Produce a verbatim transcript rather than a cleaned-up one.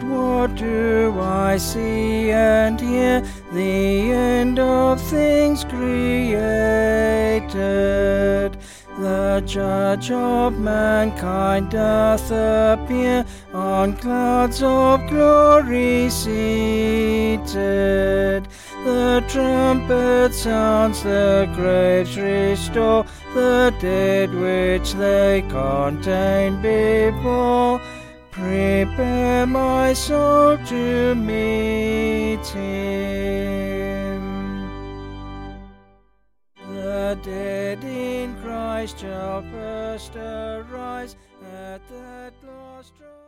But what do I see and hear? The end of things created. The Judge of mankind doth appear, on clouds of glory seated. The trumpet sounds, the graves restore, the dead which they contain before. Prepare my soul to meet him. The dead in Christ shall first arise at that last